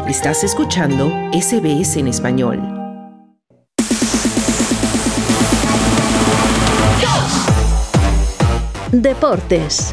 Estás escuchando SBS en español. Deportes.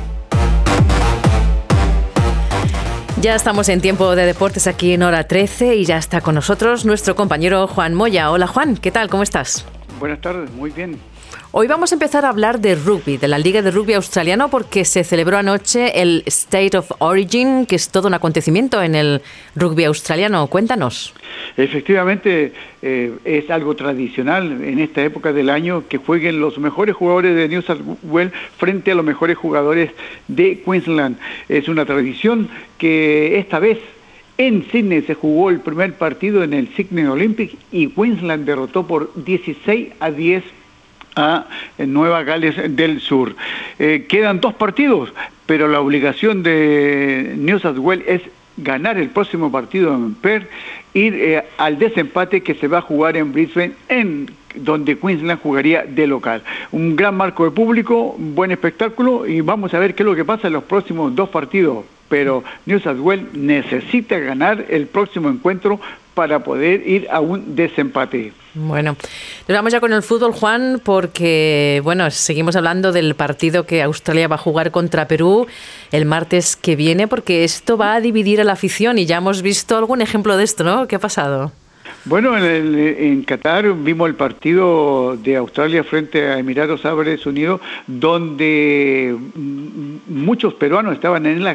Ya estamos en tiempo de deportes aquí en Hora 13 y ya está con nosotros nuestro compañero Juan Moya. Hola Juan, ¿qué tal? ¿Cómo estás? Buenas tardes, muy bien. Hoy vamos a empezar a hablar de rugby, de la Liga de Rugby Australiano, porque se celebró anoche el State of Origin, que es todo un acontecimiento en el rugby australiano. Cuéntanos. Efectivamente, es algo tradicional en esta época del año que jueguen los mejores jugadores de New South Wales frente a los mejores jugadores de Queensland. Es una tradición que esta vez en Sydney se jugó el primer partido en el Sydney Olympic y Queensland derrotó por 16-10 a Nueva Gales del Sur. Quedan 2 partidos, pero la obligación de New South Wales es ganar el próximo partido en Perth, ir al desempate que se va a jugar en Brisbane, donde Queensland jugaría de local. Un gran marco de público, un buen espectáculo y vamos a ver qué es lo que pasa en los próximos 2 partidos. Pero New South Wales necesita ganar el próximo encuentro para poder ir a un desempate. Bueno, nos vamos ya con el fútbol, Juan, porque seguimos hablando del partido que Australia va a jugar contra Perú el martes que viene, porque esto va a dividir a la afición y ya hemos visto algún ejemplo de esto, ¿no? ¿Qué ha pasado? Bueno, en Qatar vimos el partido de Australia frente a Emiratos Árabes Unidos, donde muchos peruanos estaban en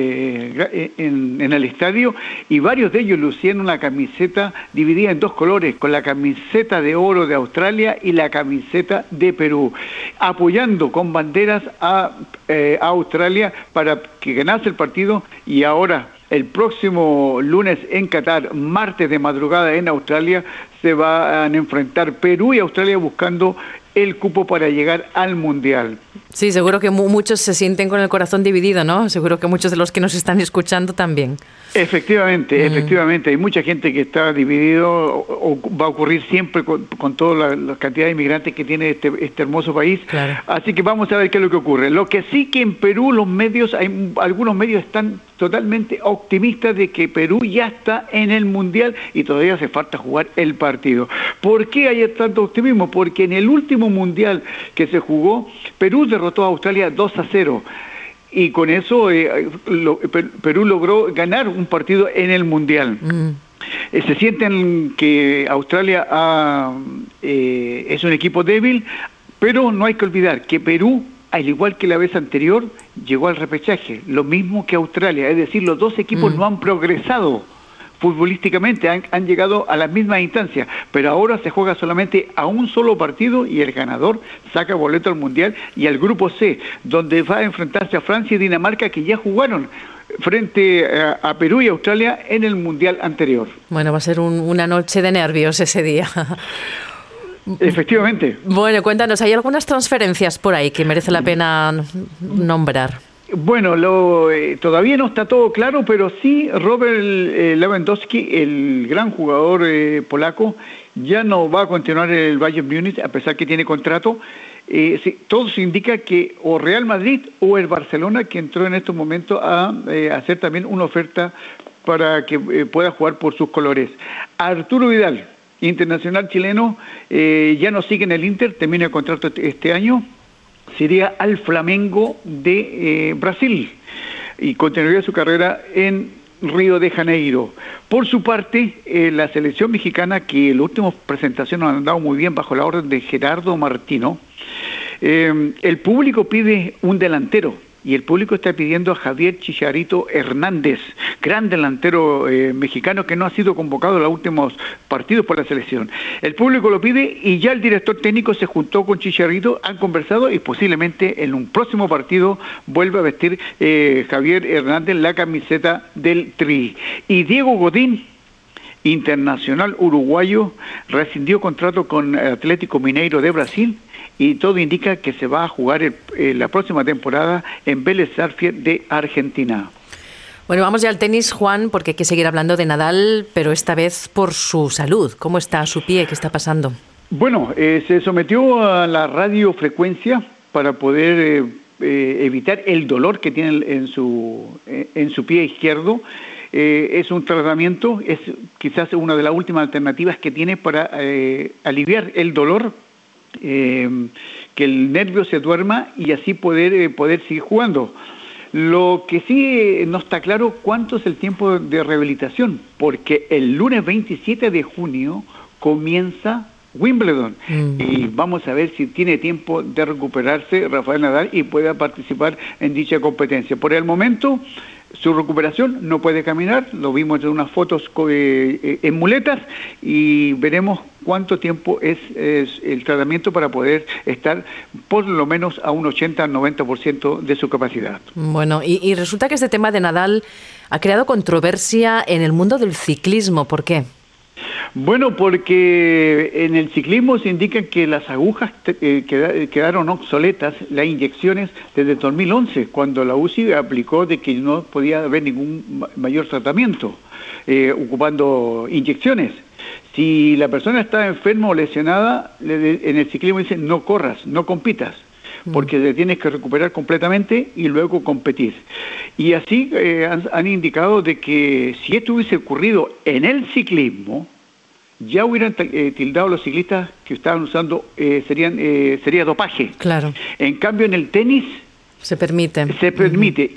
el estadio y varios de ellos lucían una camiseta dividida en 2 colores, con la camiseta de oro de Australia y la camiseta de Perú, apoyando con banderas a Australia para que ganase el partido. Y ahora, el próximo lunes en Qatar, martes de madrugada en Australia, se van a enfrentar Perú y Australia buscando el cupo para llegar al Mundial. Sí, seguro que muchos se sienten con el corazón dividido, ¿no? Seguro que muchos de los que nos están escuchando también. Efectivamente. Hay mucha gente que está dividido, o va a ocurrir siempre con toda la cantidad de inmigrantes que tiene este hermoso país. Claro. Así que vamos a ver qué es lo que ocurre. Lo que sí que en Perú algunos medios están totalmente optimistas de que Perú ya está en el Mundial y todavía hace falta jugar el partido. ¿Por qué hay tanto optimismo? Porque en el último Mundial que se jugó, Perú derrotó a Australia 2-0. Y con eso Perú logró ganar un partido en el Mundial. Se sienten que Australia es un equipo débil, pero no hay que olvidar que Perú, al igual que la vez anterior, llegó al repechaje, lo mismo que Australia. Es decir, los 2 equipos no han progresado futbolísticamente, han llegado a las mismas instancias, pero ahora se juega solamente a un solo partido y el ganador saca boleto al Mundial y al Grupo C, donde va a enfrentarse a Francia y Dinamarca, que ya jugaron frente a Perú y Australia en el Mundial anterior. Bueno, va a ser una noche de nervios ese día. Efectivamente. Bueno, cuéntanos, ¿hay algunas transferencias por ahí que merece la pena nombrar? Bueno, todavía no está todo claro, pero sí Robert Lewandowski, el gran jugador polaco, ya no va a continuar en el Bayern Múnich a pesar que tiene contrato. Sí, todo se indica que o Real Madrid o el Barcelona, que entró en estos momentos a hacer también una oferta para que pueda jugar por sus colores. Arturo Vidal, internacional chileno, ya no sigue en el Inter, termina el contrato este año. Sería al Flamengo de Brasil y continuaría su carrera en Río de Janeiro. Por su parte, la selección mexicana, que en las últimas presentaciones han andado muy bien bajo la orden de Gerardo Martino, el público pide un delantero y el público está pidiendo a Javier Chicharito Hernández, gran delantero mexicano que no ha sido convocado en los últimos partidos por la selección. El público lo pide y ya el director técnico se juntó con Chicharito, han conversado y posiblemente en un próximo partido vuelva a vestir Javier Hernández la camiseta del Tri. Y Diego Godín, internacional uruguayo, rescindió contrato con Atlético Mineiro de Brasil y todo indica que se va a jugar la próxima temporada en Vélez Sarsfield de Argentina. Bueno, vamos ya al tenis, Juan, porque hay que seguir hablando de Nadal, pero esta vez por su salud. ¿Cómo está su pie? ¿Qué está pasando? Bueno, se sometió a la radiofrecuencia para poder evitar el dolor que tiene en su pie izquierdo. es un tratamiento, es quizás una de las últimas alternativas que tiene para aliviar el dolor, que el nervio se duerma y así poder seguir jugando. Lo que sí no está claro cuánto es el tiempo de rehabilitación, porque el lunes 27 de junio comienza Wimbledon y vamos a ver si tiene tiempo de recuperarse Rafael Nadal y pueda participar en dicha competencia. Por el momento, su recuperación, no puede caminar, lo vimos en unas fotos en muletas y veremos cuánto tiempo es el tratamiento para poder estar por lo menos a un 80-90% de su capacidad. Bueno, y resulta que este tema de Nadal ha creado controversia en el mundo del ciclismo. ¿Por qué? Bueno, porque en el ciclismo se indica que las agujas quedaron obsoletas, las inyecciones, desde 2011, cuando la UCI aplicó de que no podía haber ningún mayor tratamiento ocupando inyecciones. Si la persona está enferma o lesionada, en el ciclismo dicen no corras, no compitas, porque te tienes que recuperar completamente y luego competir. Y así han indicado de que si esto hubiese ocurrido en el ciclismo, ya hubieran tildado a los ciclistas que estaban usando, sería dopaje. Claro. En cambio, en el tenis se permite. Se permite.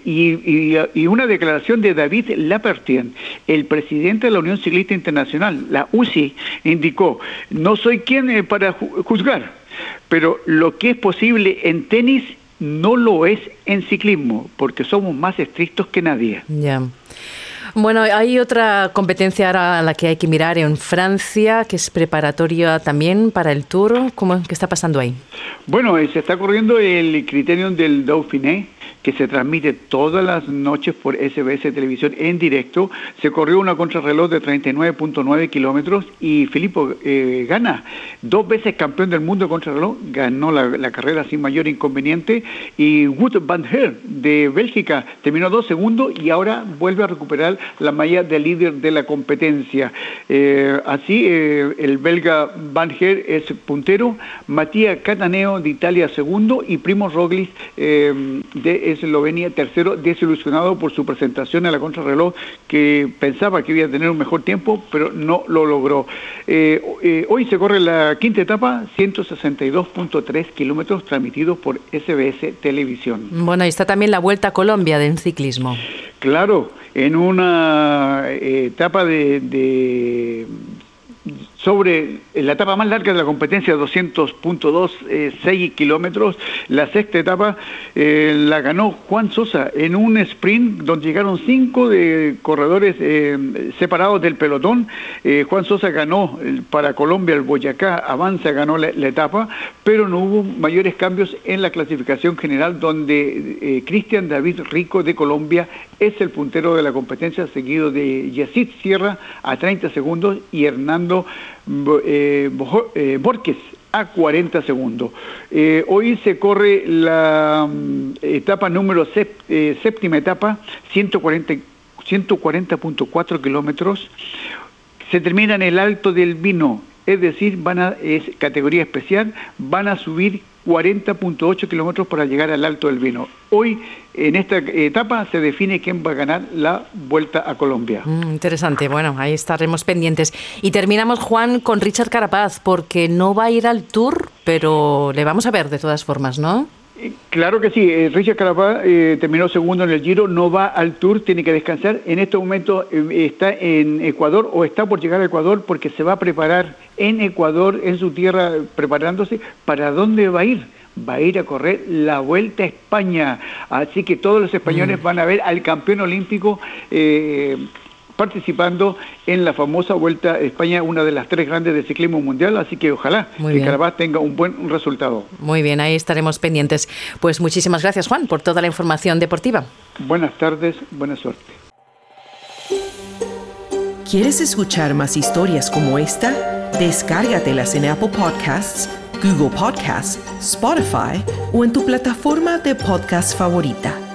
Y una declaración de David Lappertien, el presidente de la Unión Ciclista Internacional, la UCI, indicó: no soy quien para juzgar, pero lo que es posible en tenis no lo es en ciclismo, porque somos más estrictos que nadie. Ya. Bueno, hay otra competencia ahora a la que hay que mirar en Francia, que es preparatoria también para el Tour. ¿Qué está pasando ahí? Bueno, se está corriendo el Criterium del Dauphiné, que se transmite todas las noches por SBS Televisión en directo. Se corrió una contrarreloj de 39.9 kilómetros y Filippo gana. 2 veces campeón del mundo de contrarreloj, ganó la carrera sin mayor inconveniente. Y Wout van Aert de Bélgica terminó 2 segundos y ahora vuelve a recuperar la malla de líder de la competencia. Así, el belga Van Aert es puntero, Matías Cataneo de Italia segundo y Primo Roglic de Eslovenia tercero, desilusionado por su presentación a la contrarreloj, que pensaba que iba a tener un mejor tiempo, pero no lo logró. Hoy se corre la quinta etapa, 162.3 kilómetros, transmitidos por SBS Televisión. Bueno, ahí está también la Vuelta a Colombia del ciclismo. Claro, en una etapa sobre la etapa más larga de la competencia, 200.26 kilómetros, la sexta etapa la ganó Juan Sosa en un sprint donde llegaron 5 corredores separados del pelotón. Juan Sosa ganó para Colombia el Boyacá, Avanza ganó la etapa, pero no hubo mayores cambios en la clasificación general, donde Cristian David Rico de Colombia es el puntero de la competencia, seguido de Yacid Sierra a 30 segundos y Hernando Borges a 40 segundos. Hoy se corre la etapa número séptima etapa, 140.4 kilómetros. Se termina en el Alto del Vino, es decir, es categoría especial, van a subir 40.8 kilómetros para llegar al Alto del Vino. Hoy, en esta etapa, se define quién va a ganar la Vuelta a Colombia. Interesante. Bueno, ahí estaremos pendientes. Y terminamos, Juan, con Richard Carapaz, porque no va a ir al Tour, pero le vamos a ver de todas formas, ¿no? Claro que sí. Richard Carapaz terminó segundo en el Giro, no va al Tour, tiene que descansar. En este momento está en Ecuador o está por llegar a Ecuador, porque se va a preparar en Ecuador, en su tierra, preparándose. ¿Para dónde va a ir? Va a ir a correr la Vuelta a España. Así que todos los españoles van a ver al campeón olímpico participando en la famosa Vuelta a España, una de las 3 grandes del ciclismo mundial, así que ojalá que Carapaz tenga un buen resultado. Muy bien, ahí estaremos pendientes. Pues muchísimas gracias, Juan, por toda la información deportiva. Buenas tardes, buena suerte. ¿Quieres escuchar más historias como esta? Descárgatelas en Apple Podcasts, Google Podcasts, Spotify o en tu plataforma de podcast favorita.